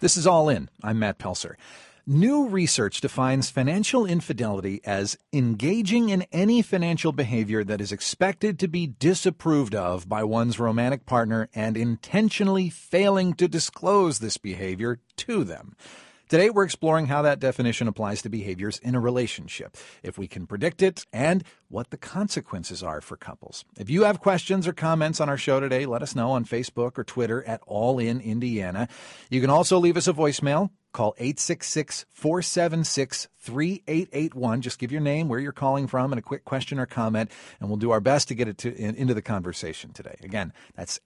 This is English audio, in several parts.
This is All In. I'm Matt Pelser. New research defines financial infidelity as engaging in any financial behavior that is expected to be disapproved of by one's romantic partner and intentionally failing to disclose this behavior to them. Today, we're exploring how that definition applies to behaviors in a relationship, if we can predict it, and what the consequences are for couples. If you have questions or comments on our show today, let us know on Facebook or Twitter at All In Indiana. You can also leave us a voicemail. Call 866-476-3881. Just give your name, where you're calling from, and a quick question or comment, and we'll do our best to get it into the conversation today. Again, that's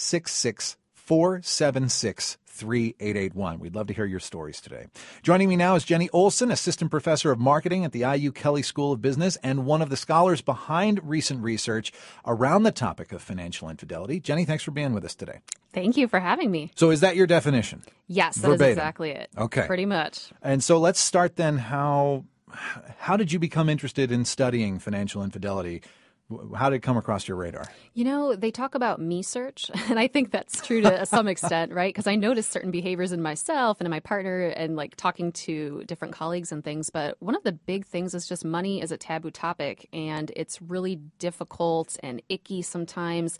866-476-3881. We'd love to hear your stories today. Joining me now is Jenny Olson, Assistant Professor of Marketing at the IU Kelley School of Business and one of the scholars behind recent research around the topic of financial infidelity. Jenny, thanks for being with us today. Thank you for having me. So is that your definition? Yes, that Verbatim. is exactly it. Okay. Pretty much. And so let's start then. How did you become interested in studying financial infidelity? How did it come across your radar? You know, they talk about me search, and I think that's true to some extent, right? Because I noticed certain behaviors in myself and in my partner and like talking to different colleagues and things. But one of the big things is just money is a taboo topic, and it's really difficult and icky sometimes.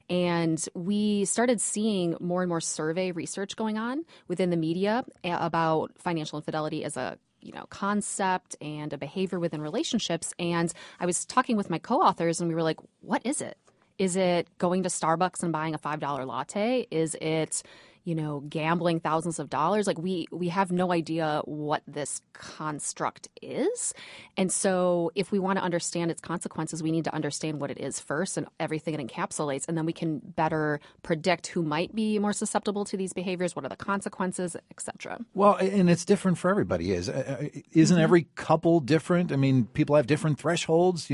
And we started seeing more and more survey research going on within the media about financial infidelity as a concept and a behavior within relationships. And I was talking with my co-authors and we were like, what is it? Is it going to Starbucks and buying a $5 latte? Is it, gambling thousands of dollars? Like we have no idea what this construct is. And so if we want to understand its consequences, we need to understand what it is first and everything it encapsulates. And then we can better predict who might be more susceptible to these behaviors, what are the consequences, et cetera. Well, and it's different for everybody. Isn't every couple different? I mean, people have different thresholds.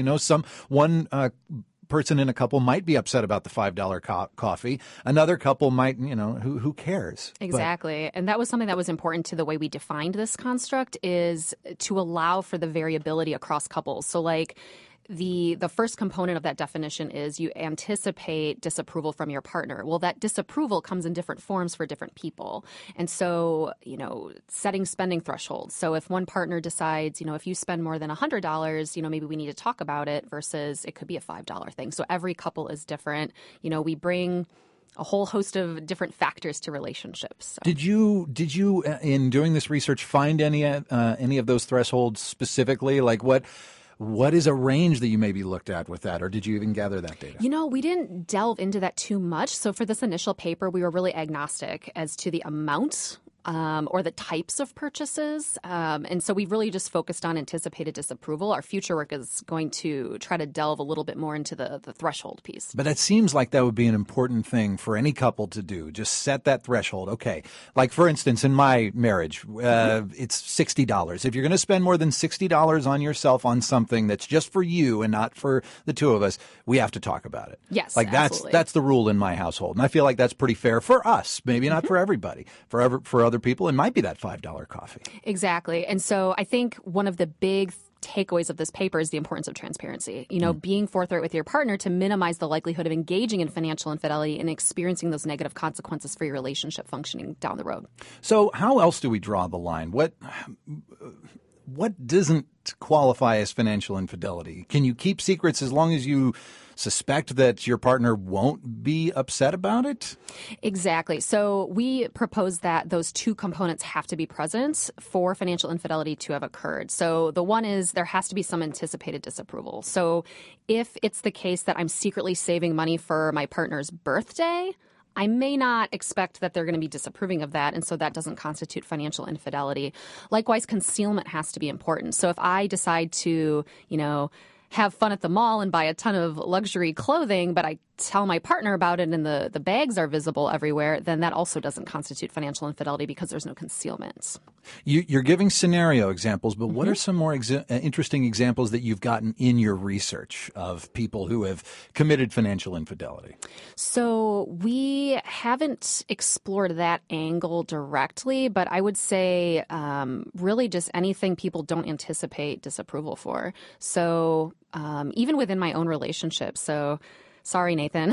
One person in a couple might be upset about the $5 coffee. Another couple might, who cares? Exactly. And that was something that was important to the way we defined this construct, is to allow for the variability across couples. So like the first component of that definition is you anticipate disapproval from your partner. Well, that disapproval comes in different forms for different people. And so, setting spending thresholds. So if one partner decides, if you spend more than $100, maybe we need to talk about it, versus it could be a $5 thing. So every couple is different. We bring a whole host of different factors to relationships. So. Did you in doing this research find any of those thresholds specifically? Like what is a range that you maybe looked at with that, or did you even gather that data? We didn't delve into that too much. So for this initial paper, we were really agnostic as to the amount or the types of purchases. And so we really just focused on anticipated disapproval. Our future work is going to try to delve a little bit more into the threshold piece. But it seems like that would be an important thing for any couple to do. Just set that threshold. Okay. Like, for instance, in my marriage, it's $60. If you're going to spend more than $60 on yourself on something that's just for you and not for the two of us, we have to talk about it. Yes, like absolutely. That's the rule in my household. And I feel like that's pretty fair for us. Maybe not for everybody. For other people, it might be that $5 coffee. Exactly. And so I think one of the big takeaways of this paper is the importance of transparency. Being forthright with your partner to minimize the likelihood of engaging in financial infidelity and experiencing those negative consequences for your relationship functioning down the road. So how else do we draw the line? What doesn't qualify as financial infidelity? Can you keep secrets as long as you suspect that your partner won't be upset about it? Exactly. So we propose that those two components have to be present for financial infidelity to have occurred. So the one is there has to be some anticipated disapproval. So if it's the case that I'm secretly saving money for my partner's birthday, I may not expect that they're going to be disapproving of that, and so that doesn't constitute financial infidelity. Likewise, concealment has to be important. So if I decide to, have fun at the mall and buy a ton of luxury clothing, but I tell my partner about it and the bags are visible everywhere, then that also doesn't constitute financial infidelity because there's no concealment. You're giving scenario examples, but what are some more interesting examples that you've gotten in your research of people who have committed financial infidelity? So we haven't explored that angle directly, but I would say really just anything people don't anticipate disapproval for. So even within my own relationship. So Sorry, Nathan.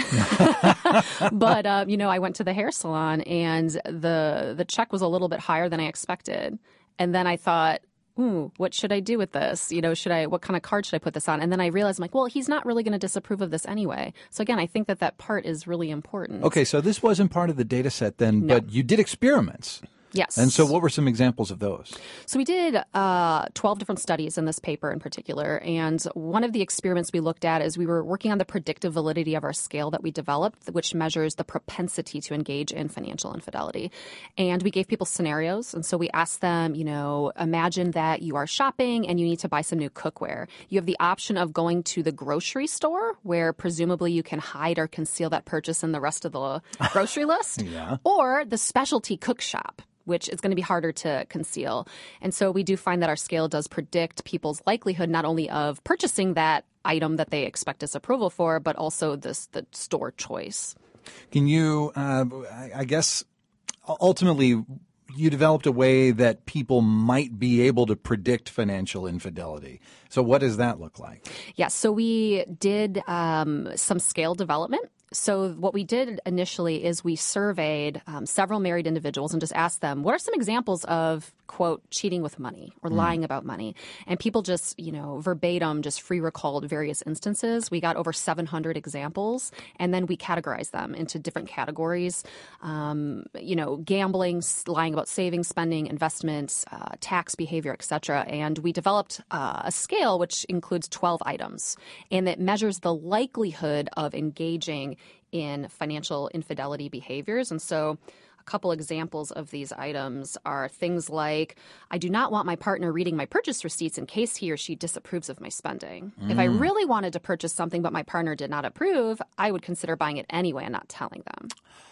But, I went to the hair salon and the check was a little bit higher than I expected. And then I thought, what should I do with this? What kind of card should I put this on? And then I realized, I'm like, well, he's not really going to disapprove of this anyway. So again, I think that part is really important. Okay, so this wasn't part of the data set then, No. but you did experiments. Yes. And so what were some examples of those? So we did 12 different studies in this paper in particular. And one of the experiments we looked at is we were working on the predictive validity of our scale that we developed, which measures the propensity to engage in financial infidelity. And we gave people scenarios. And so we asked them, imagine that you are shopping and you need to buy some new cookware. You have the option of going to the grocery store, where presumably you can hide or conceal that purchase in the rest of the grocery list, Yeah. or the specialty cook shop, which is going to be harder to conceal. And so we do find that our scale does predict people's likelihood not only of purchasing that item that they expect disapproval for, but also the store choice. Can you, I guess, ultimately, you developed a way that people might be able to predict financial infidelity. So what does that look like? Yes, so we did some scale development. So what we did initially is we surveyed several married individuals and just asked them, what are some examples of, quote, cheating with money or lying about money? And people just, verbatim, just free recalled various instances. We got over 700 examples, and then we categorized them into different categories. Gambling, lying about savings, spending, investments, tax behavior, et cetera. And we developed a scale which includes 12 items, and it measures the likelihood of engaging in financial infidelity behaviors. And so a couple examples of these items are things like, I do not want my partner reading my purchase receipts in case he or she disapproves of my spending. If I really wanted to purchase something but my partner did not approve, I would consider buying it anyway and not telling them.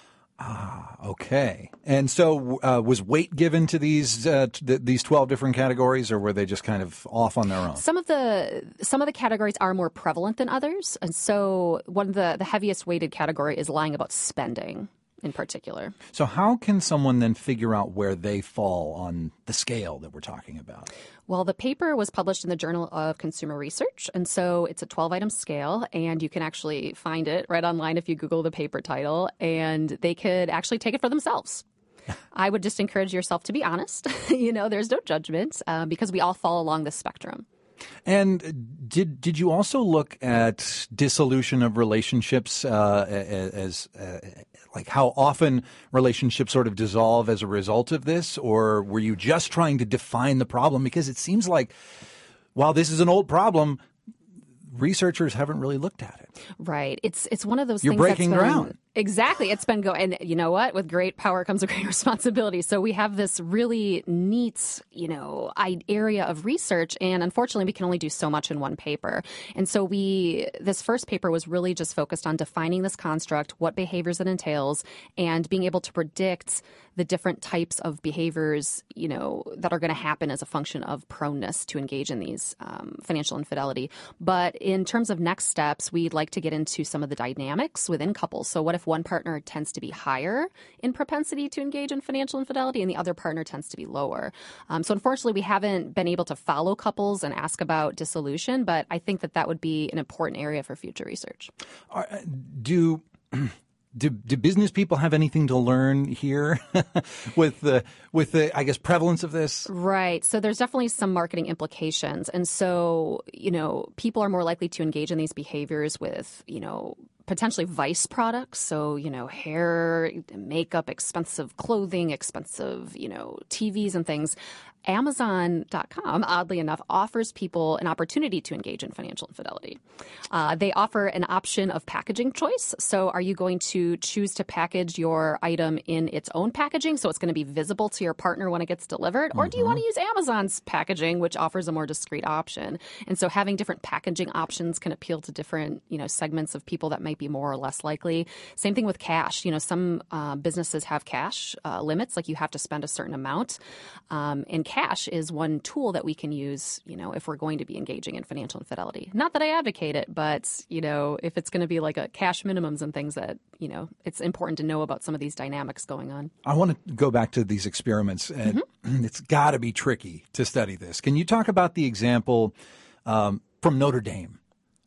Okay. And so was weight given to these 12 different categories, or were they just kind of off on their own? Some of the categories are more prevalent than others. And so one of the heaviest weighted category is lying about spending in particular. So how can someone then figure out where they fall on the scale that we're talking about? Well, the paper was published in the Journal of Consumer Research, and so it's a 12-item scale, and you can actually find it right online if you Google the paper title, and they could actually take it for themselves. I would just encourage yourself to be honest. There's no judgment because we all fall along this spectrum. And did you also look at dissolution of relationships as like how often relationships sort of dissolve as a result of this, or were you just trying to define the problem? Because it seems like while this is an old problem, researchers haven't really looked at it. Right. It's one of those You're things breaking that's been, ground. Exactly. It's been going. And you know what? With great power comes a great responsibility. So we have this really neat, area of research. And unfortunately, we can only do so much in one paper. And so this first paper was really just focused on defining this construct, what behaviors it entails, and being able to predict the different types of behaviors, that are going to happen as a function of proneness to engage in these financial infidelity. But in terms of next steps, we'd like to get into some of the dynamics within couples. So what if one partner tends to be higher in propensity to engage in financial infidelity and the other partner tends to be lower? So unfortunately, we haven't been able to follow couples and ask about dissolution, but I think that would be an important area for future research. Do business people have anything to learn here with the I guess prevalence of this? Right. So there's definitely some marketing implications. And so, people are more likely to engage in these behaviors with, potentially vice products. So, hair, makeup, expensive clothing, expensive, TVs and things. Amazon.com, oddly enough, offers people an opportunity to engage in financial infidelity. They offer an option of packaging choice. So are you going to choose to package your item in its own packaging so it's going to be visible to your partner when it gets delivered? Or do you want to use Amazon's packaging, which offers a more discreet option? And so having different packaging options can appeal to different, segments of people that might be more or less likely. Same thing with cash. Some businesses have cash limits, like you have to spend a certain amount. And cash is one tool that we can use, if we're going to be engaging in financial infidelity. Not that I advocate it, but, if it's going to be like a cash minimums and things that, it's important to know about some of these dynamics going on. I want to go back to these experiments, and it's got to be tricky to study this. Can you talk about the example from Notre Dame?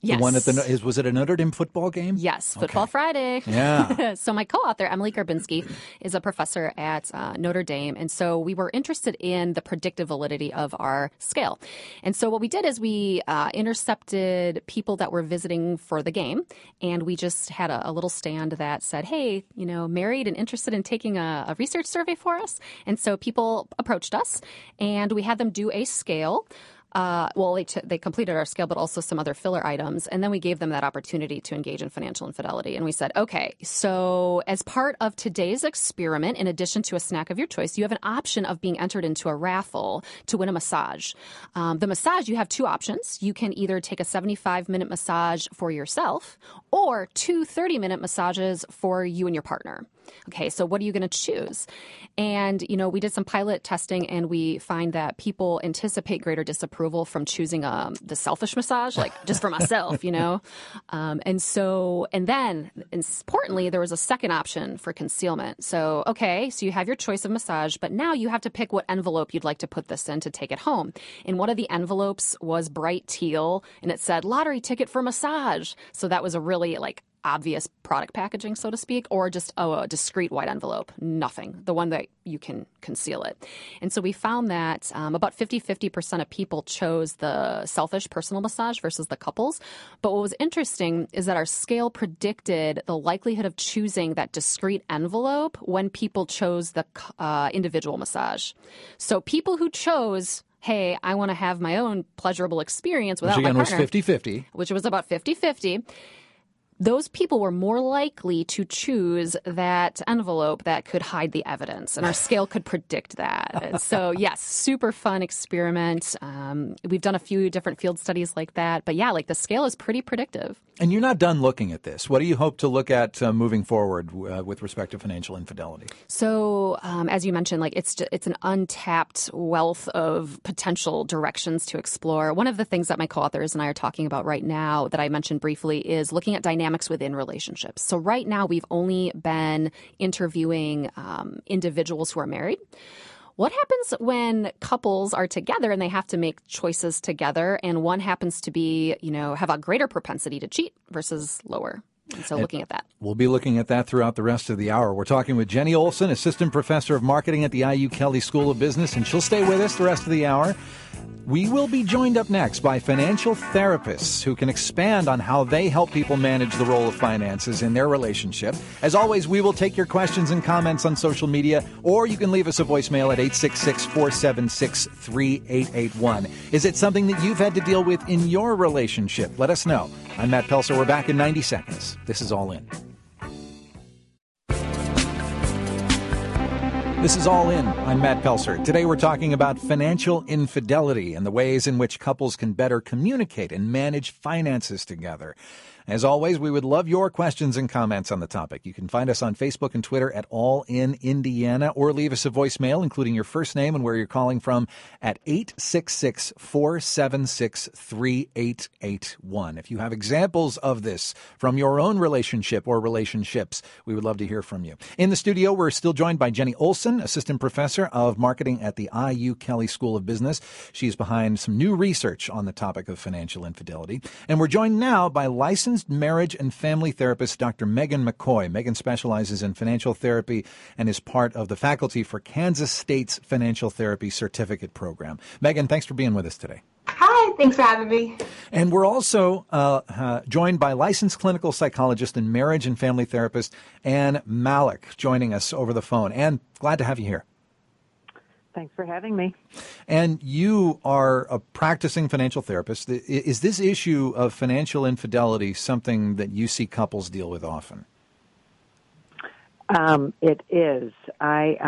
Yes. The one at was it a Notre Dame football game? Yes, Football Friday. Yeah. So my co-author, Emily Garbinski, is a professor at Notre Dame. And so we were interested in the predictive validity of our scale. And so what we did is we intercepted people that were visiting for the game. And we just had a little stand that said, hey, married and interested in taking a research survey for us. And so people approached us and we had them do a scale. They completed our scale, but also some other filler items. And then we gave them that opportunity to engage in financial infidelity. And we said, okay, so as part of today's experiment, in addition to a snack of your choice, you have an option of being entered into a raffle to win a massage. The massage, you have two options. You can either take a 75-minute massage for yourself or two 30-minute massages for you and your partner. Okay, so what are you going to choose? And, we did some pilot testing and we find that people anticipate greater disapproval from choosing the selfish massage, like just for myself, And then importantly, there was a second option for concealment. So you have your choice of massage, but now you have to pick what envelope you'd like to put this in to take it home. And one of the envelopes was bright teal and it said lottery ticket for massage. So that was a really obvious product packaging, so to speak, or just a discrete white envelope. Nothing. The one that you can conceal it. And so we found that about 50% of people chose the selfish personal massage versus the couples. But what was interesting is that our scale predicted the likelihood of choosing that discrete envelope when people chose the individual massage. So people who chose, hey, I want to have my own pleasurable experience without my partner. Which again was 50-50. Which was about 50-50. Those people were more likely to choose that envelope that could hide the evidence, and our scale could predict that. So, yes, super fun experiment. We've done a few different field studies like that. But, yeah, the scale is pretty predictive. And you're not done looking at this. What do you hope to look at moving forward with respect to financial infidelity? So, as you mentioned, it's an untapped wealth of potential directions to explore. One of the things that my co-authors and I are talking about right now that I mentioned briefly is looking at dynamics within relationships. So right now we've only been interviewing individuals who are married. What happens when couples are together and they have to make choices together and one happens to be, have a greater propensity to cheat versus lower? And so looking at that. We'll be looking at that throughout the rest of the hour. We're talking with Jenny Olson, Assistant Professor of Marketing at the IU Kelley School of Business, and she'll stay with us the rest of the hour. We will be joined up next by financial therapists who can expand on how they help people manage the role of finances in their relationship. As always, we will take your questions and comments on social media, or you can leave us a voicemail at 866-476-3881. Is it something that you've had to deal with in your relationship? Let us know. I'm Matt Pelser. We're back in 90 seconds. This is All In. This is All In. I'm Matt Pelser. Today we're talking about financial infidelity and the ways in which couples can better communicate and manage finances together. As always, we would love your questions and comments on the topic. You can find us on Facebook and Twitter at All In Indiana, or leave us a voicemail, including your first name and where you're calling from, at 866-476-3881. If you have examples of this from your own relationship or relationships, we would love to hear from you. In the studio, we're still joined by Jenny Olson, Assistant Professor of Marketing at the IU Kelley School of Business. She's behind some new research on the topic of financial infidelity. And we're joined now by licensed marriage and family therapist Dr. Megan McCoy. Megan specializes in financial therapy and is part of the faculty for Kansas State's Financial Therapy Certificate Program. Megan, thanks for being with us today. Hi, thanks for having me. And we're also joined by licensed clinical psychologist and marriage and family therapist Ann Malik, joining us over the phone. Ann, glad to have you here. Thanks for having me. And you are a practicing financial therapist. Is this issue of financial infidelity something that you see couples deal with often? It is. I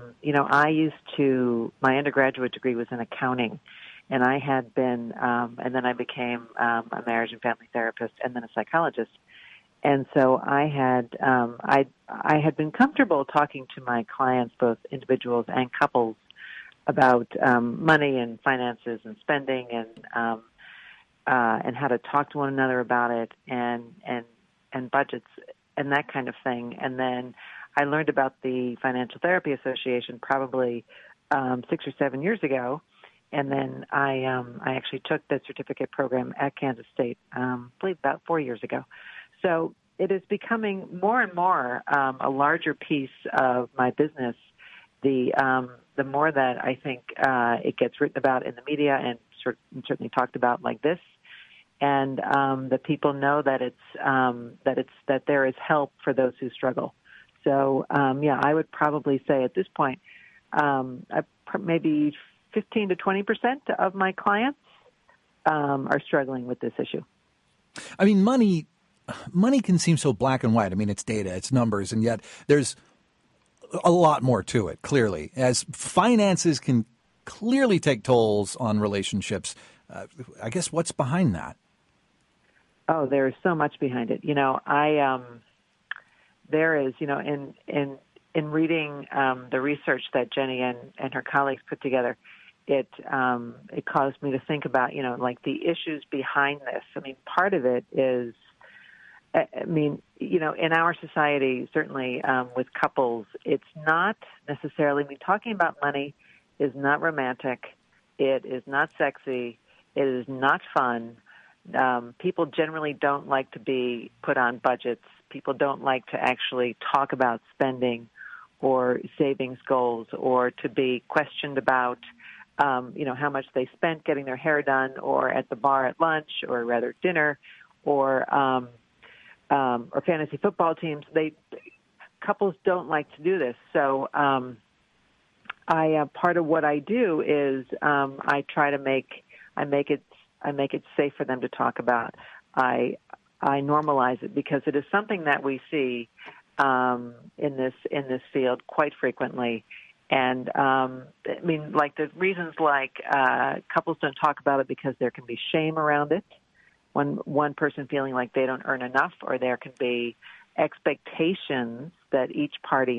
my undergraduate degree was in accounting, and I had been, and then I became a marriage and family therapist and then a psychologist. And so I had been comfortable talking to my clients, both individuals and couples, about money and finances and spending and how to talk to one another about it and budgets and that kind of thing. And then I learned about the Financial Therapy Association probably 6 or 7 years ago, And then I actually took the certificate program at Kansas State, I believe about 4 years ago. So it is becoming more and more a larger piece of my business. The more that I think it gets written about in the media and certainly talked about like this, and that people know that that there is help for those who struggle. So I would probably say at this point, maybe 15 to 20% of my clients are struggling with this issue. I mean, money can seem so black and white. I mean, it's data, it's numbers, and yet there's a lot more to it, clearly. As finances can clearly take tolls on relationships, I guess what's behind that? Oh, there is so much behind it. There is, in reading the research that Jenny and her colleagues put together, it caused me to think about, like the issues behind this. I mean, part of it is, in our society, certainly with couples, it's not necessarily, talking about money is not romantic. It is not sexy. It is not fun. People generally don't like to be put on budgets. People don't like to actually talk about spending or savings goals, or to be questioned about, how much they spent getting their hair done, or at the bar at lunch, or rather dinner, or fantasy football teams. Couples don't like to do this. So part of what I do is I try to make it safe for them to talk about. I normalize it because it is something that we see in this field quite frequently. And like the reasons like couples don't talk about it because there can be shame around it. One person feeling like they don't earn enough, or there can be expectations that each party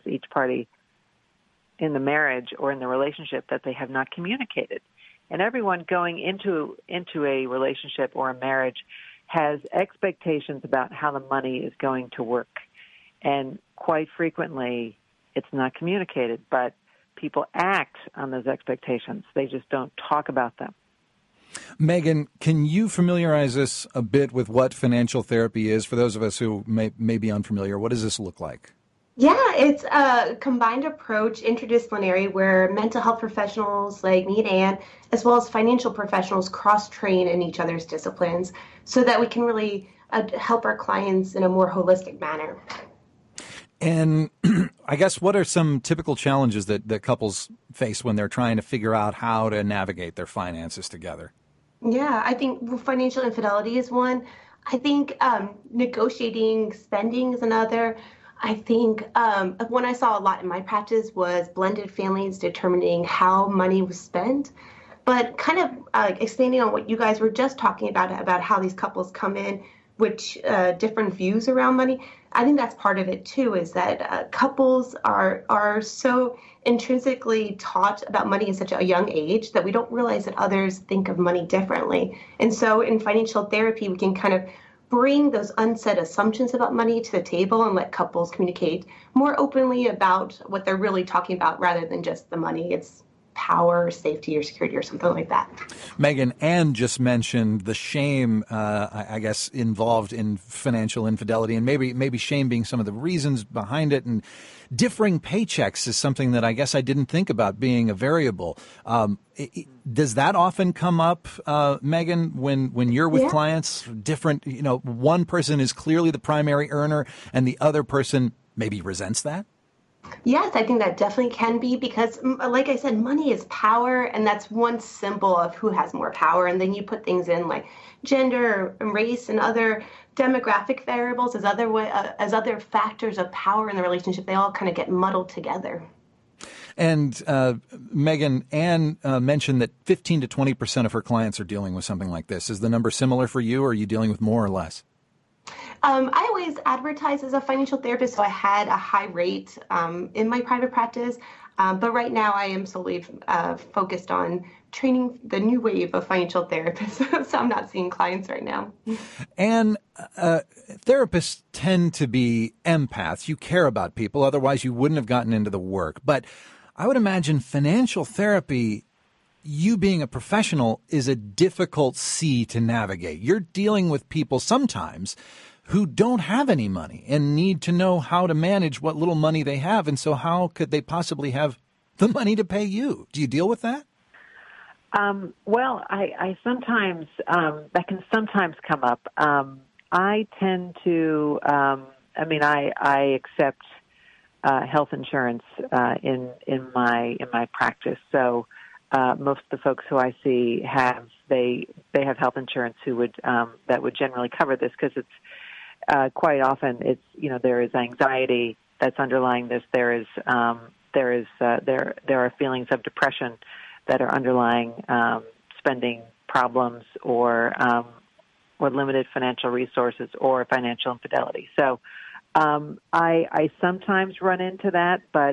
in the marriage or in the relationship that they have not communicated. And everyone going into a relationship or a marriage has expectations about how the money is going to work. And quite frequently, it's not communicated, but people act on those expectations. They just don't talk about them. Megan, can you familiarize us a bit with what financial therapy is for those of us who may be unfamiliar? What does this look like? Yeah, it's a combined approach, interdisciplinary, where mental health professionals like me and Ann, as well as financial professionals, cross-train in each other's disciplines so that we can really help our clients in a more holistic manner. And I guess what are some typical challenges that couples face when they're trying to figure out how to navigate their finances together? Yeah, I think financial infidelity is one. I think negotiating spending is another. I think one I saw a lot in my practice was blended families determining how money was spent. But kind of expanding on what you guys were just talking about how these couples come in with different views around money, I think that's part of it too, is that couples are so intrinsically taught about money at such a young age that we don't realize that others think of money differently. And so in financial therapy, we can kind of bring those unsaid assumptions about money to the table and let couples communicate more openly about what they're really talking about rather than just the money. It's power, or safety, or security, or something like that. Megan, Ann just mentioned the shame, I guess, involved in financial infidelity, and maybe shame being some of the reasons behind it. And differing paychecks is something that I guess I didn't think about being a variable. Does that often come up, Megan, when you're with clients? Different, one person is clearly the primary earner, and the other person maybe resents that? Yes, I think that definitely can be because, like I said, money is power, and that's one symbol of who has more power. And then you put things in like gender and race and other demographic variables as other factors of power in the relationship. They all kind of get muddled together. And Megan, Ann mentioned that 15 to 20% of her clients are dealing with something like this. Is the number similar for you, or are you dealing with more or less? I always advertised as a financial therapist, so I had a high rate in my private practice. But right now I am solely focused on training the new wave of financial therapists. So I'm not seeing clients right now. And therapists tend to be empaths. You care about people. Otherwise, you wouldn't have gotten into the work. But I would imagine financial therapy you being a professional is a difficult sea to navigate. You're dealing with people sometimes who don't have any money and need to know how to manage what little money they have. And so how could they possibly have the money to pay you? Do you deal with that? Well, I sometimes, that can sometimes come up. I tend to, I accept health insurance in my practice. So most of the folks who I see they have health insurance that would generally cover this, because it's quite often there is anxiety that's underlying this. There are feelings of depression that are underlying spending problems or limited financial resources or financial infidelity. So I sometimes run into that, but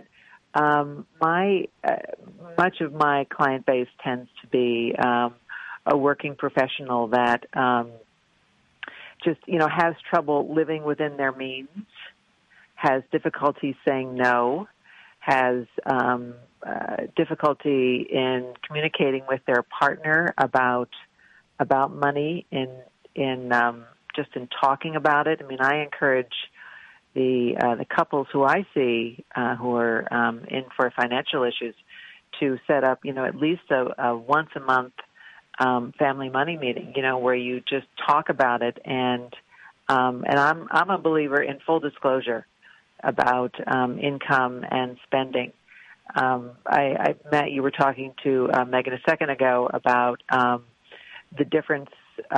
much of my client base tends to be a working professional that just has trouble living within their means, has difficulty saying no, has difficulty in communicating with their partner about money in talking about it. I mean, I encourage the couples who I see who are in for financial issues to set up, at least a once a month family money meeting, where you just talk about it. And I'm a believer in full disclosure about income and spending. Matt, you were talking to Megan a second ago about the difference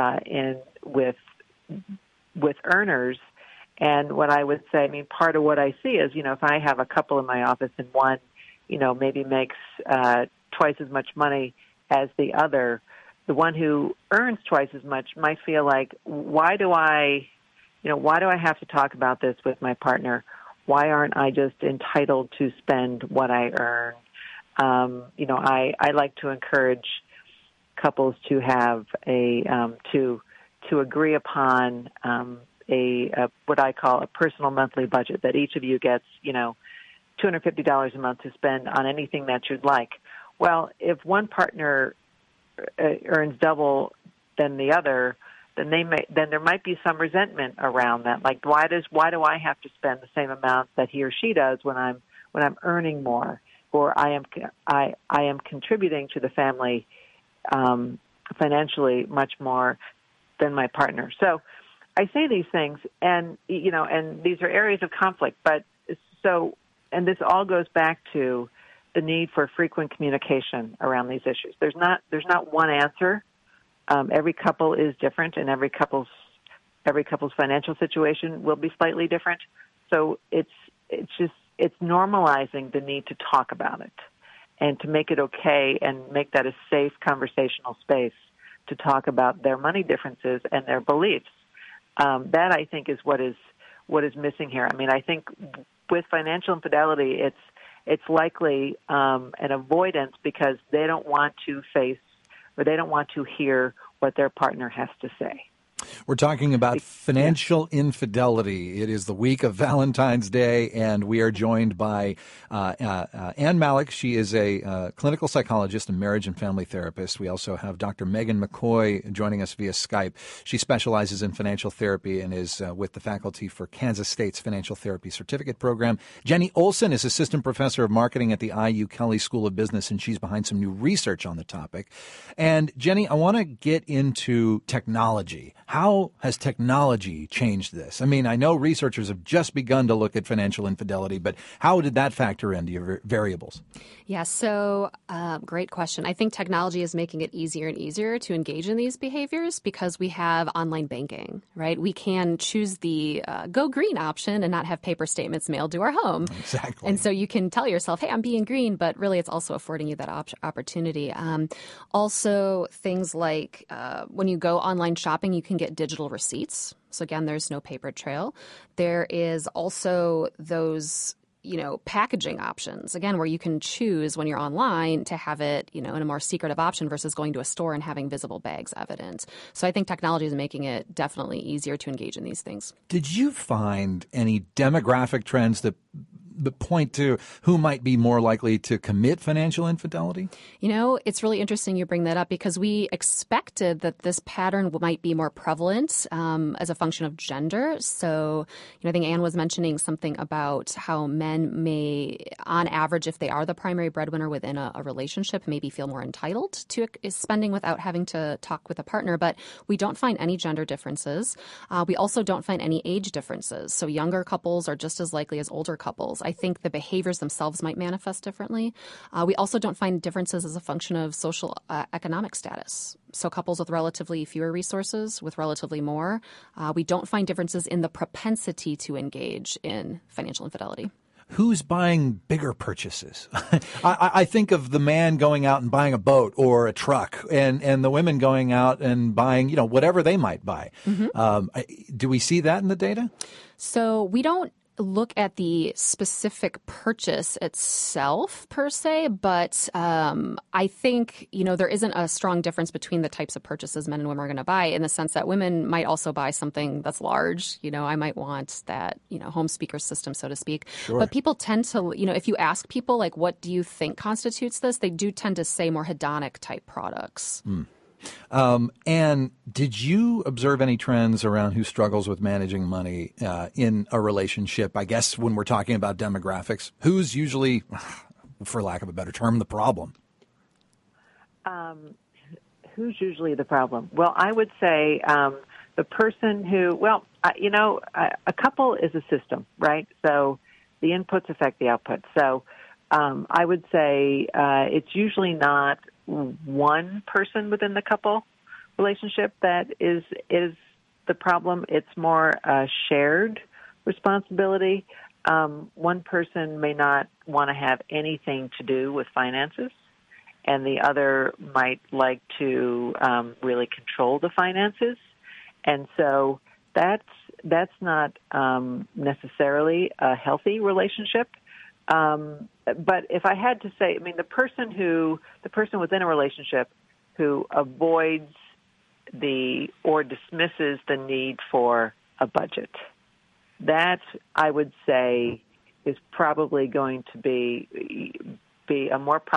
with earners. And what I would say, part of what I see is, if I have a couple in my office and one, maybe makes twice as much money as the other, the one who earns twice as much might feel like, why do I have to talk about this with my partner? Why aren't I just entitled to spend what I earn? I like to encourage couples to have to agree upon what I call a personal monthly budget, that each of you gets, $250 a month to spend on anything that you'd like. Well, if one partner earns double than the other, then there might be some resentment around that. Like, why do I have to spend the same amount that he or she does when I'm earning more, or I am contributing to the family financially much more than my partner. So I say these things, and these are areas of conflict. And this all goes back to the need for frequent communication around these issues. There's not one answer. Every couple is different, and every couple's financial situation will be slightly different. So it's normalizing the need to talk about it and to make it okay and make that a safe conversational space to talk about their money differences and their beliefs. That, I think, is what is missing here. I think with financial infidelity, it's likely an avoidance because they don't want to face or they don't want to hear what their partner has to say. We're talking about financial infidelity. It is the week of Valentine's Day, and we are joined by Ann Malik. She is a clinical psychologist and marriage and family therapist. We also have Dr. Megan McCoy joining us via Skype. She specializes in financial therapy and is with the faculty for Kansas State's Financial Therapy Certificate Program. Jenny Olson is assistant professor of marketing at the IU Kelley School of Business, and she's behind some new research on the topic. And Jenny, I want to get into technology. How has technology changed this? I know researchers have just begun to look at financial infidelity, but how did that factor into your variables? Yeah, so great question. I think technology is making it easier and easier to engage in these behaviors because we have online banking, right? We can choose the go green option and not have paper statements mailed to our home. Exactly. And so you can tell yourself, hey, I'm being green, but really it's also affording you that opportunity. Also, things like when you go online shopping, you can get digital receipts. So again, there's no paper trail. There is also those packaging options, again, where you can choose when you're online to have it, in a more secretive option versus going to a store and having visible bags evident. So I think technology is making it definitely easier to engage in these things. Did you find any demographic trends that point to who might be more likely to commit financial infidelity? It's really interesting you bring that up because we expected that this pattern might be more prevalent as a function of gender. So, I think Anne was mentioning something about how men may, on average, if they are the primary breadwinner within a relationship, maybe feel more entitled to spending without having to talk with a partner. But we don't find any gender differences. We also don't find any age differences. So younger couples are just as likely as older couples. I think the behaviors themselves might manifest differently. We also don't find differences as a function of social economic status. So couples with relatively fewer resources, with relatively more, we don't find differences in the propensity to engage in financial infidelity. Who's buying bigger purchases? I think of the man going out and buying a boat or a truck, and the women going out and buying, whatever they might buy. Do we see that in the data? So we don't look at the specific purchase itself per se, but I think, there isn't a strong difference between the types of purchases men and women are going to buy in the sense that women might also buy something that's large. I might want that, home speaker system, so to speak. Sure. But people tend to, if you ask people, like, what do you think constitutes this? They do tend to say more hedonic type products. And did you observe any trends around who struggles with managing money in a relationship? I guess when we're talking about demographics, who's usually, for lack of a better term, the problem? Who's usually the problem? Well, I would say the person who, a couple is a system, right? So the inputs affect the outputs. So I would say it's usually not one person within the couple relationship that is the problem. It's more a shared responsibility. One person may not want to have anything to do with finances, and the other might like to really control the finances. And so that's not necessarily a healthy relationship. But if I had to say, the person within a relationship who avoids or dismisses the need for a budget, that I would say is probably going to be a more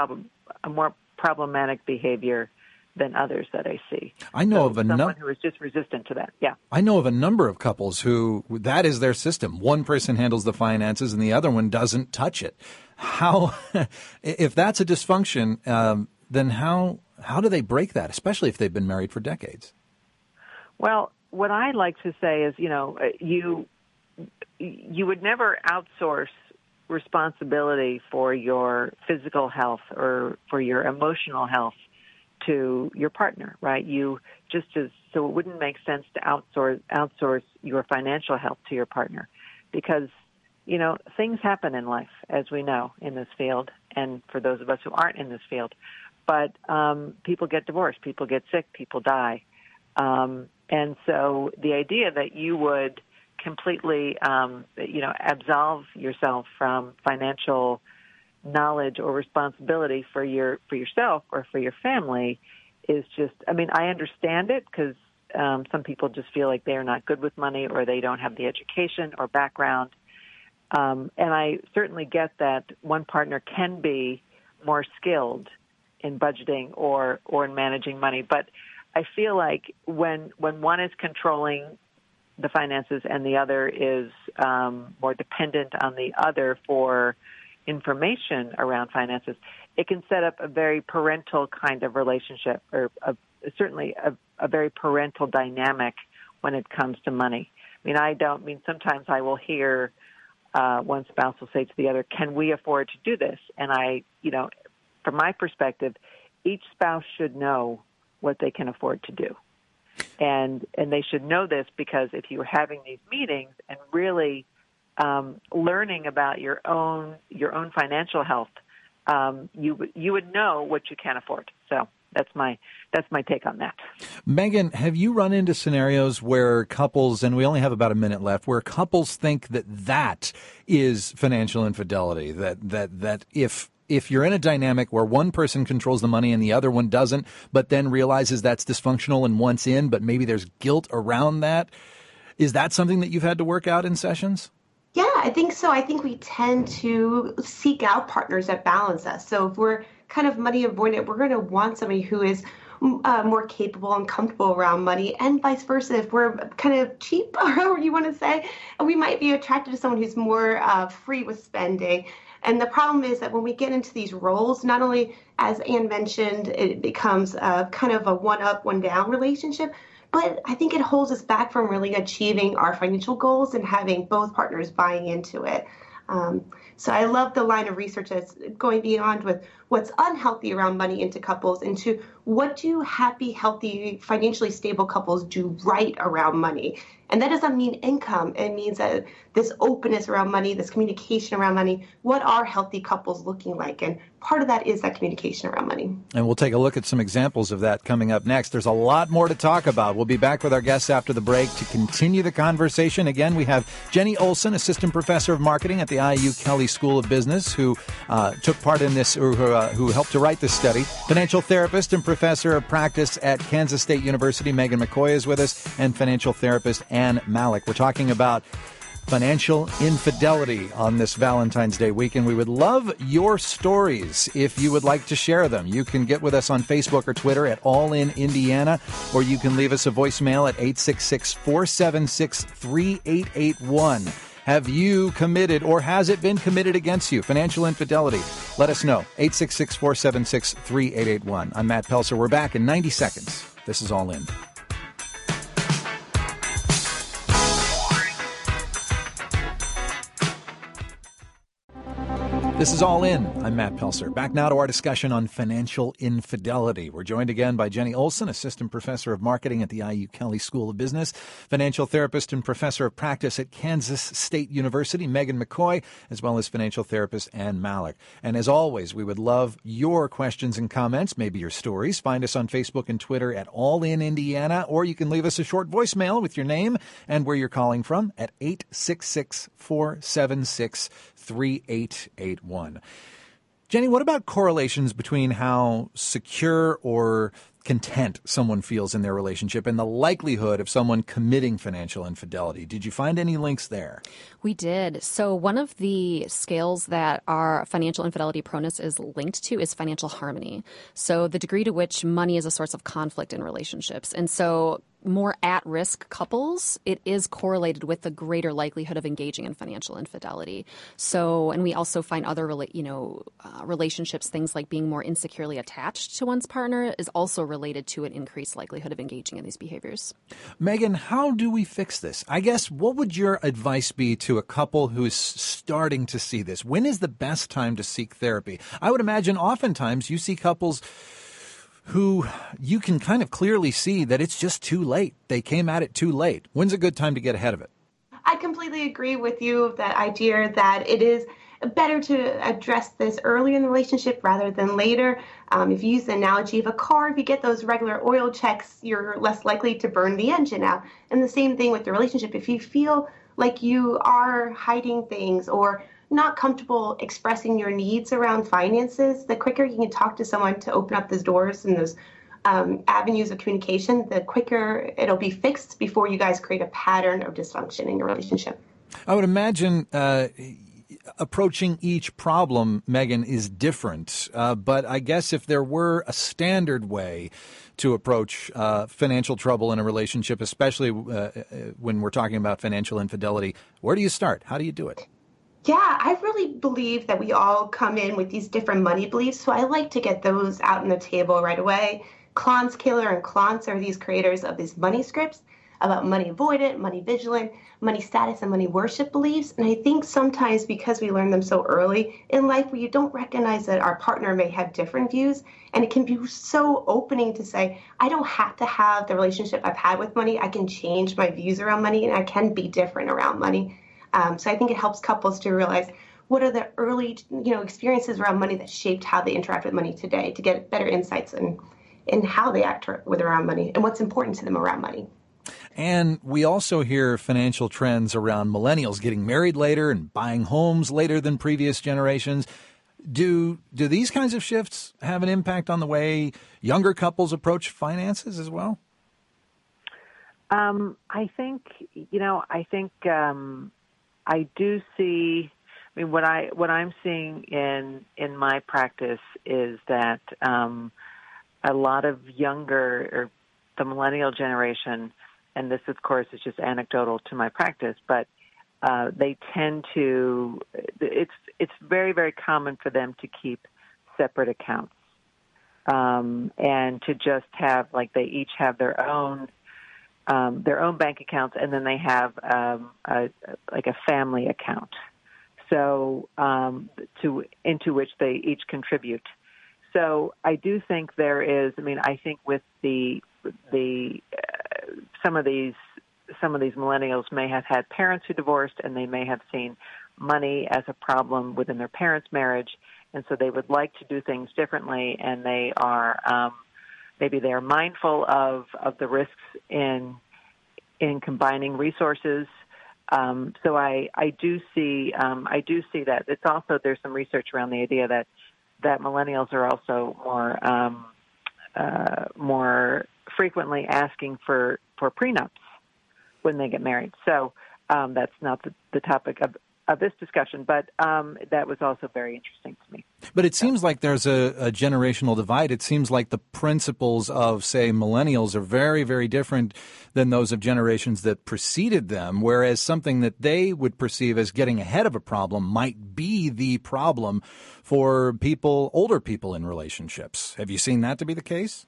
problematic behavior than others that I see. I know of someone who is just resistant to that. Yeah. I know of a number of couples who that is their system. One person handles the finances and the other one doesn't touch it. How, if that's a dysfunction, then how do they break that, especially if they've been married for decades? Well, what I like to say is, you would never outsource responsibility for your physical health or for your emotional health to your partner, right? So it wouldn't make sense to outsource your financial health to your partner because, things happen in life, as we know, in this field, and for those of us who aren't in this field. But people get divorced, people get sick, people die. And so the idea that you would completely, absolve yourself from financial knowledge or responsibility for yourself or for your family is just, I understand it because some people just feel like they're not good with money or they don't have the education or background. And I certainly get that one partner can be more skilled in budgeting or in managing money. But I feel like when one is controlling the finances and the other is more dependent on the other for information around finances, it can set up a very parental kind of relationship or certainly a very parental dynamic when it comes to money. Sometimes I will hear one spouse will say to the other, can we afford to do this? And from my perspective, each spouse should know what they can afford to do. And they should know this because if you're having these meetings and really learning about your own financial health, you would know what you can afford. So that's my take on that. Megan, have you run into scenarios where couples, and we only have about a minute left, where couples think that is financial infidelity? That if you're in a dynamic where one person controls the money and the other one doesn't, but then realizes that's dysfunctional and wants in, but maybe there's guilt around that, is that something that you've had to work out in sessions? Yeah, I think so. I think we tend to seek out partners that balance us. So if we're kind of money avoidant, we're going to want somebody who is more capable and comfortable around money, and vice versa. If we're kind of cheap, or however you want to say, we might be attracted to someone who's more free with spending. And the problem is that when we get into these roles, not only, as Anne mentioned, it becomes kind of a one up, one down relationship, but I think it holds us back from really achieving our financial goals and having both partners buying into it. Um, so I love the line of research that's going beyond with what's unhealthy around money into couples into what do happy, healthy, financially stable couples do right around money. And that doesn't mean income. It means that this openness around money, this communication around money, what are healthy couples looking like? And part of that is that communication around money. And we'll take a look at some examples of that coming up next. There's a lot more to talk about. We'll be back with our guests after the break to continue the conversation. Again, we have Jenny Olson, Assistant Professor of Marketing at the IU Kelley School of Business, who took part in this, or who helped to write this study. Financial therapist and Professor of Practice at Kansas State University, Megan McCoy, is with us, and financial therapist Anne Malik. We're talking about financial infidelity on this Valentine's Day weekend. We would love your stories if you would like to share them. You can get with us on Facebook or Twitter at All In Indiana, or you can leave us a voicemail at 866-476-3881. Have you committed, or has it been committed against you, financial infidelity? Let us know. 866-476-3881. I'm Matt Pelser. We're back in 90 seconds. This is All In. This is All In. I'm Matt Pelser. Back now to our discussion on financial infidelity. We're joined again by Jenny Olson, Assistant Professor of Marketing at the IU Kelley School of Business, financial therapist and Professor of Practice at Kansas State University, Megan McCoy, as well as financial therapist Anne Malik. And as always, we would love your questions and comments, maybe your stories. Find us on Facebook and Twitter at All In Indiana, or you can leave us a short voicemail with your name and where you're calling from at 866-476-3881. Jenny, what about correlations between how secure or content someone feels in their relationship and the likelihood of someone committing financial infidelity? Did you find any links there? We did. So one of the scales that our financial infidelity proneness is linked to is financial harmony. So the degree to which money is a source of conflict in relationships. And so more at-risk couples, it is correlated with the greater likelihood of engaging in financial infidelity. So, and we also find other, relationships, things like being more insecurely attached to one's partner is also related to an increased likelihood of engaging in these behaviors. Megan, how do we fix this? I guess, what would your advice be to a couple who's starting to see this? When is the best time to seek therapy? I would imagine oftentimes you see couples who you can kind of clearly see that it's just too late. They came at it too late. When's a good time to get ahead of it? I completely agree with you, that idea that it is better to address this early in the relationship rather than later. If you use the analogy of a car, if you get those regular oil checks, you're less likely to burn the engine out. And the same thing with the relationship. If you feel like you are hiding things or not comfortable expressing your needs around finances, the quicker you can talk to someone to open up those doors and those avenues of communication, the quicker it'll be fixed before you guys create a pattern of dysfunction in your relationship. I would imagine approaching each problem, Megan, is different. But I guess if there were a standard way to approach financial trouble in a relationship, especially when we're talking about financial infidelity, where do you start? How do you do it? Yeah, I really believe that we all come in with these different money beliefs, so I like to get those out on the table right away. Klontz, Kaler, and Klontz are these creators of these money scripts about money avoidant, money vigilant, money status, and money worship beliefs. And I think sometimes because we learn them so early in life, where you don't recognize that our partner may have different views, and it can be so opening to say, I don't have to have the relationship I've had with money. I can change my views around money, and I can be different around money. So I think it helps couples to realize what are the early, experiences around money that shaped how they interact with money today, to get better insights in how they act with around money and what's important to them around money. And we also hear financial trends around millennials getting married later and buying homes later than previous generations. Do these kinds of shifts have an impact on the way younger couples approach finances as well? I do see. I mean, what I'm seeing in my practice is that a lot of younger, or the millennial generation, and this, of course, is just anecdotal to my practice, but they tend to. It's very, very common for them to keep separate accounts, and to just have, like, they each have their own bank accounts, and then they have like a family account, so into which they each contribute. So I do think there is. I mean, I think with the some of these millennials may have had parents who divorced, and they may have seen money as a problem within their parents' marriage, and so they would like to do things differently, and they are maybe they are mindful of the risks in combining resources. So I do see that. It's also, there's some research around the idea that millennials are also more frequently asking for prenups when they get married. So that's not the topic of this discussion, but that was also very interesting to me. But it seems like there's a generational divide. It seems like the principles of, say, millennials are very, very different than those of generations that preceded them, whereas something that they would perceive as getting ahead of a problem might be the problem for older people in relationships. Have you seen that to be the case?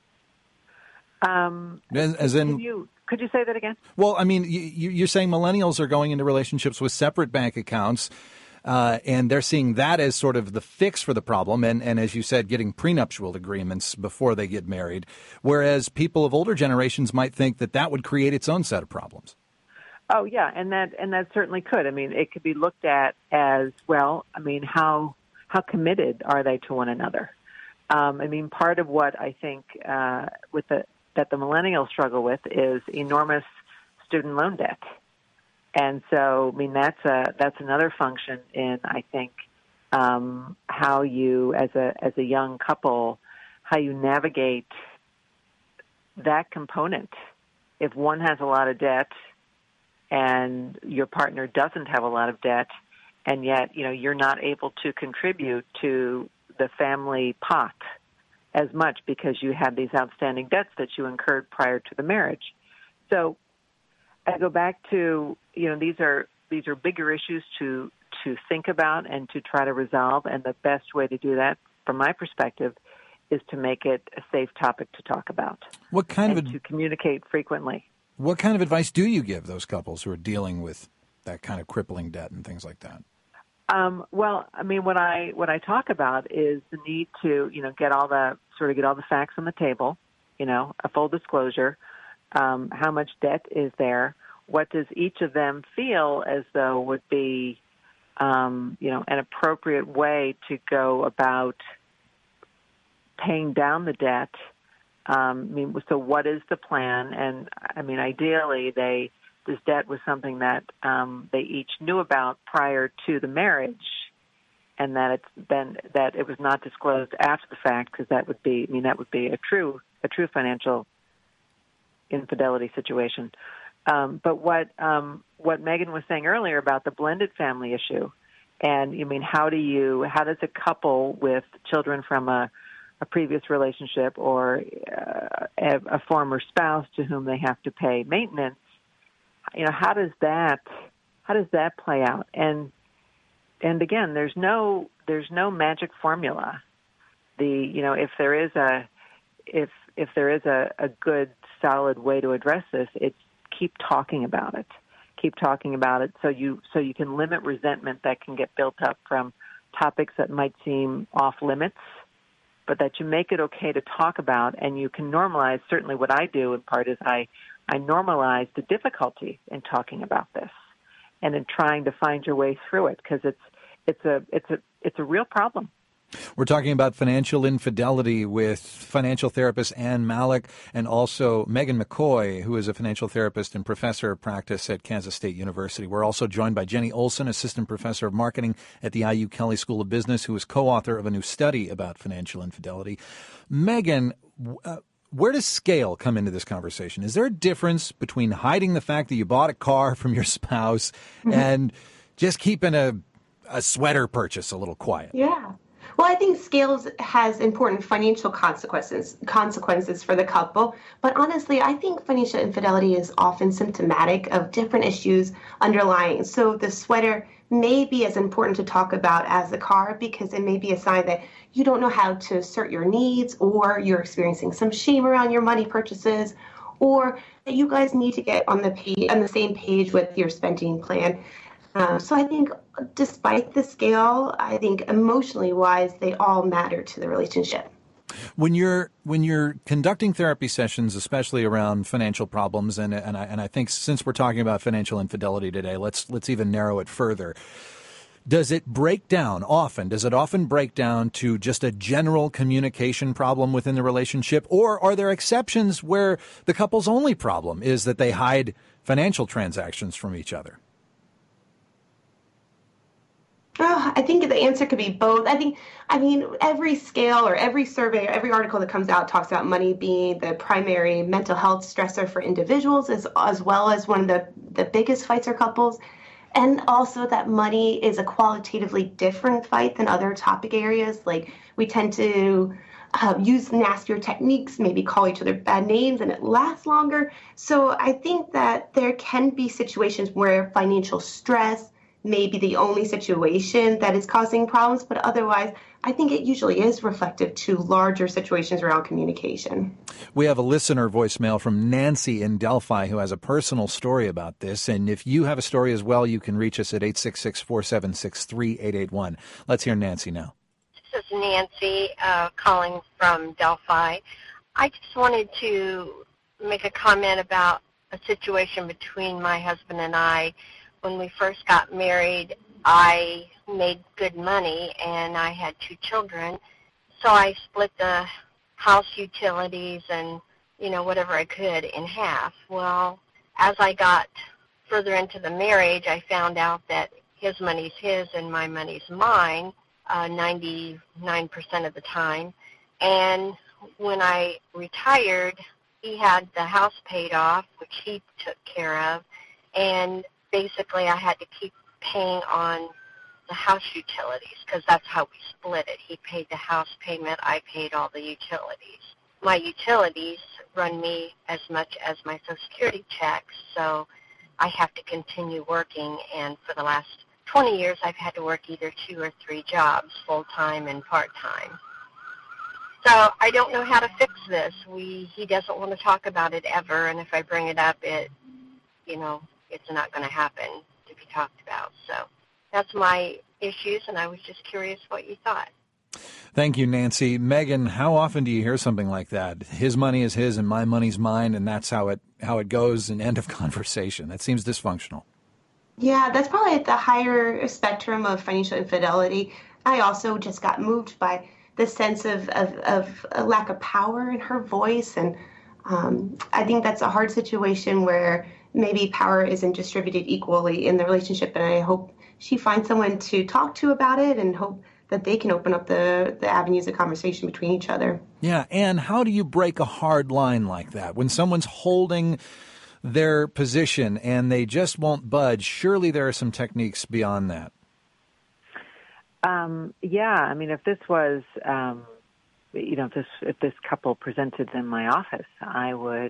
Could you say that again? Well, I mean, you're saying millennials are going into relationships with separate bank accounts, and they're seeing that as sort of the fix for the problem, and as you said, getting prenuptial agreements before they get married, whereas people of older generations might think that would create its own set of problems. Oh, yeah, and that certainly could. I mean, it could be looked at as, well, I mean, how committed are they to one another? I mean, part of what I think that the millennials struggle with is enormous student loan debt. And so, I mean, that's another function in, I think, how you, as a young couple, how you navigate that component. If one has a lot of debt and your partner doesn't have a lot of debt, and yet, you're not able to contribute to the family pot as much because you had these outstanding debts that you incurred prior to the marriage. So I go back to, these are bigger issues to think about and to try to resolve, and the best way to do that, from my perspective, is to make it a safe topic to talk about. To communicate frequently. What kind of advice do you give those couples who are dealing with that kind of crippling debt and things like that? Well, I mean, what I talk about is the need to, get all the facts on the table, a full disclosure, how much debt is there, what does each of them feel as though would be, an appropriate way to go about paying down the debt. So what is the plan? And I mean, ideally, this debt was something that they each knew about prior to the marriage, and that it was not disclosed after the fact, because that would be a true financial infidelity situation. But what Megan was saying earlier about the blended family issue, and how does a couple with children from a previous relationship or a former spouse to whom they have to pay maintenance, how does that play out? And again, there's no magic formula. If there is a good solid way to address this, it's keep talking about it. Keep talking about it so you can limit resentment that can get built up from topics that might seem off limits, but that you make it okay to talk about, and you can normalize. Certainly what I do in part is I normalize the difficulty in talking about this and in trying to find your way through it, because it's a real problem. We're talking about financial infidelity with financial therapist Ann Malik and also Megan McCoy, who is a financial therapist and professor of practice at Kansas State University. We're also joined by Jenny Olson, assistant professor of marketing at the IU Kelley School of Business, who is co-author of a new study about financial infidelity. Megan, where does scale come into this conversation? Is there a difference between hiding the fact that you bought a car from your spouse and just keeping a sweater purchase a little quiet. Yeah. Well, I think scales has important financial consequences for the couple. But honestly, I think financial infidelity is often symptomatic of different issues underlying. So the sweater may be as important to talk about as the car because it may be a sign that you don't know how to assert your needs, or you're experiencing some shame around your money purchases, or that you guys need to get on the same page with your spending plan. So I think despite the scale, I think emotionally wise, they all matter to the relationship. When you're conducting therapy sessions, especially around financial problems, and I think since we're talking about financial infidelity today, let's even narrow it further. Does it often break down to just a general communication problem within the relationship, or are there exceptions where the couple's only problem is that they hide financial transactions from each other? Oh, I think the answer could be both. I mean, every scale or every survey or every article that comes out talks about money being the primary mental health stressor for individuals, as well as one of the biggest fights for couples. And also that money is a qualitatively different fight than other topic areas. Like we tend to use nastier techniques, maybe call each other bad names, and it lasts longer. So I think that there can be situations where financial stress may be the only situation that is causing problems, but otherwise, I think it usually is reflective to larger situations around communication. We have a listener voicemail from Nancy in Delphi who has a personal story about this. And if you have a story as well, you can reach us at 866-476-3881. Let's hear Nancy now. This is Nancy calling from Delphi. I just wanted to make a comment about a situation between my husband and I. When we first got married, I made good money and I had 2 children. So I split the house utilities and, whatever I could in half. Well, as I got further into the marriage, I found out that his money's his and my money's mine, 99% of the time. And when I retired, he had the house paid off, which he took care of, and basically I had to keep paying on the house utilities because that's how we split it. He paid the house payment, I paid all the utilities. My utilities run me as much as my Social Security checks, so I have to continue working, and for the last 20 years I've had to work either 2 or 3 jobs, full-time and part-time. So I don't know how to fix this. He doesn't want to talk about it ever, and if I bring it up, it's not going to happen to be talked about. So that's my issues, and I was just curious what you thought. Thank you, Nancy. Megan, how often do you hear something like that? His money is his and my money's mine, and that's how it goes, and end of conversation. That seems dysfunctional. Yeah, that's probably at the higher spectrum of financial infidelity. I also just got moved by the sense of a lack of power in her voice, and I think that's a hard situation where maybe power isn't distributed equally in the relationship, and I hope she finds someone to talk to about it and hope that they can open up the avenues of conversation between each other. Yeah, and how do you break a hard line like that? When someone's holding their position and they just won't budge, surely there are some techniques beyond that. If this was, if this couple presented in my office, I would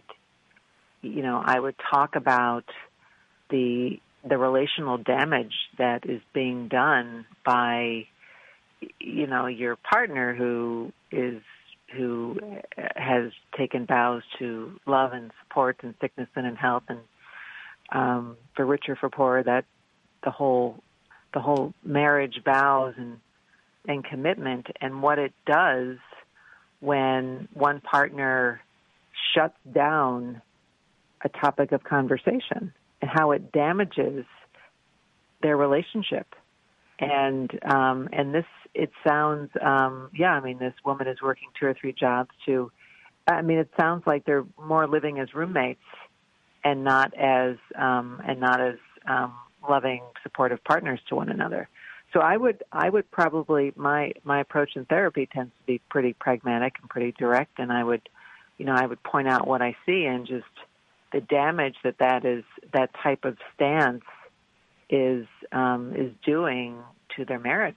talk about the relational damage that is being done by, your partner who has taken vows to love and support in sickness and in health, and for richer, for poorer, that the whole marriage vows and commitment, and what it does when one partner shuts down a topic of conversation and how it damages their relationship. And this, it sounds, this woman is working 2 or 3 jobs it sounds like they're more living as roommates and not as loving, supportive partners to one another. So I would probably, my approach in therapy tends to be pretty pragmatic and pretty direct, and I would point out what I see and just the damage that type of stance is doing to their marriage.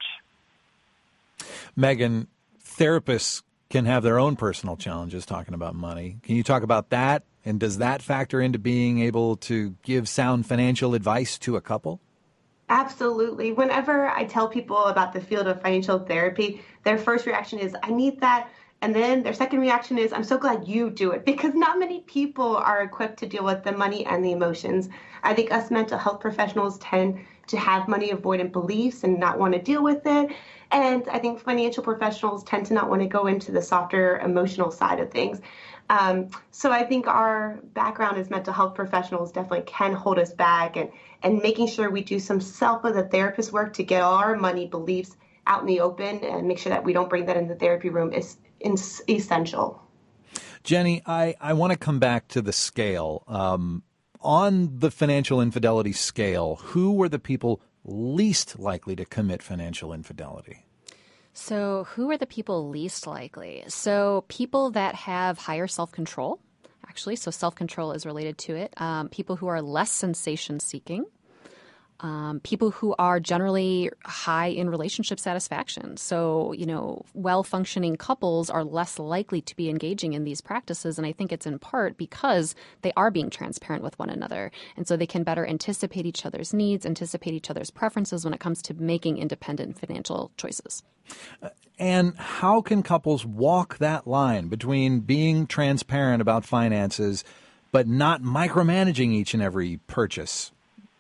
Megan, therapists can have their own personal challenges talking about money. Can you talk about that? And does that factor into being able to give sound financial advice to a couple? Absolutely. Whenever I tell people about the field of financial therapy, their first reaction is, I need that. And then their second reaction is, I'm so glad you do it, because not many people are equipped to deal with the money and the emotions. I think us mental health professionals tend to have money avoidant beliefs and not want to deal with it. And I think financial professionals tend to not want to go into the softer emotional side of things. So I think our background as mental health professionals definitely can hold us back, and making sure we do some self as a therapist work to get our money beliefs out in the open and make sure that we don't bring that in the therapy room is essential. Jenny, I want to come back to the scale. On the financial infidelity scale, who were the people least likely to commit financial infidelity? So who are the people least likely? So people that have higher self-control, actually. So self-control is related to it. People who are less sensation-seeking. People who are generally high in relationship satisfaction. So, well-functioning couples are less likely to be engaging in these practices. And I think it's in part because they are being transparent with one another. And so they can better anticipate each other's needs, anticipate each other's preferences when it comes to making independent financial choices. And how can couples walk that line between being transparent about finances but not micromanaging each and every purchase?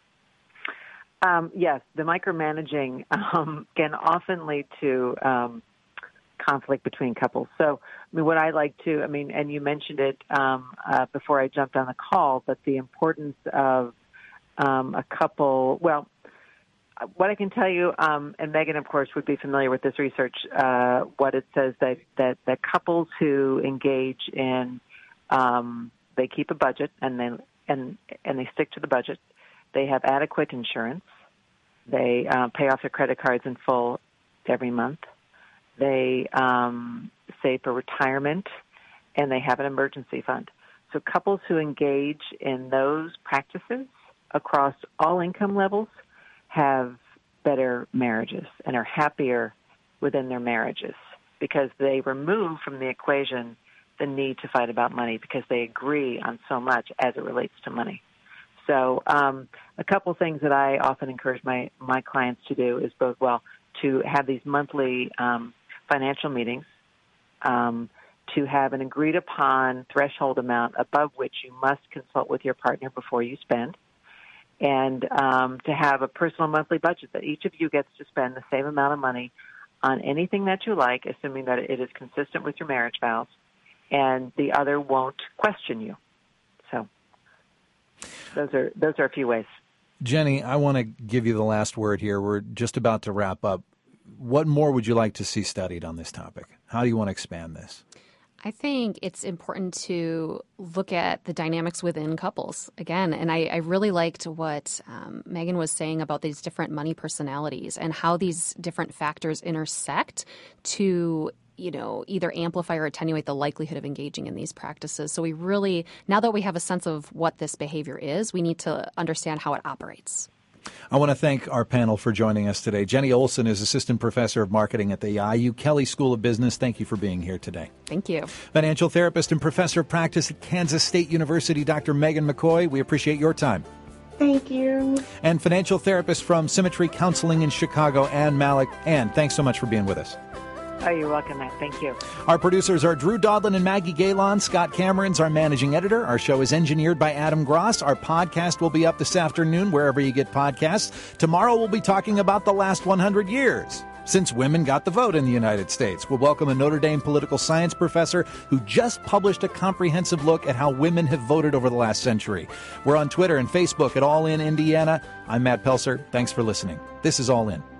Yes, the micromanaging can often lead to conflict between couples. So, what I like to, and you mentioned it before I jumped on the call, but the importance of a couple, well, what I can tell you, and Megan, of course, would be familiar with this research, what it says that couples who engage in, they keep a budget and they stick to the budget. They have adequate insurance. They pay off their credit cards in full every month. They save for retirement, and they have an emergency fund. So couples who engage in those practices across all income levels have better marriages and are happier within their marriages because they remove from the equation the need to fight about money because they agree on so much as it relates to money. So a couple things that I often encourage my clients to do is both, to have these monthly financial meetings, to have an agreed-upon threshold amount above which you must consult with your partner before you spend, and to have a personal monthly budget that each of you gets to spend the same amount of money on anything that you like, assuming that it is consistent with your marriage vows, and the other won't question you. So those are a few ways. Jenny, I want to give you the last word here. We're just about to wrap up. What more would you like to see studied on this topic? How do you want to expand this? I think it's important to look at the dynamics within couples again. And I really liked what Megan was saying about these different money personalities and how these different factors intersect to either amplify or attenuate the likelihood of engaging in these practices. So we really, now that we have a sense of what this behavior is, we need to understand how it operates. I want to thank our panel for joining us today. Jenny Olson is Assistant Professor of Marketing at the IU Kelley School of Business. Thank you for being here today. Thank you. Financial therapist and Professor of Practice at Kansas State University, Dr. Megan McCoy. We appreciate your time. Thank you. And financial therapist from Symmetry Counseling in Chicago, Ann Malik. Ann, thanks so much for being with us. Oh, you're welcome, Matt. Thank you. Our producers are Drew Dodlin and Maggie Galon. Scott Cameron's our managing editor. Our show is engineered by Adam Gross. Our podcast will be up this afternoon wherever you get podcasts. Tomorrow we'll be talking about the last 100 years since women got the vote in the United States. We'll welcome a Notre Dame political science professor who just published a comprehensive look at how women have voted over the last century. We're on Twitter and Facebook at All In Indiana. I'm Matt Pelser. Thanks for listening. This is All In.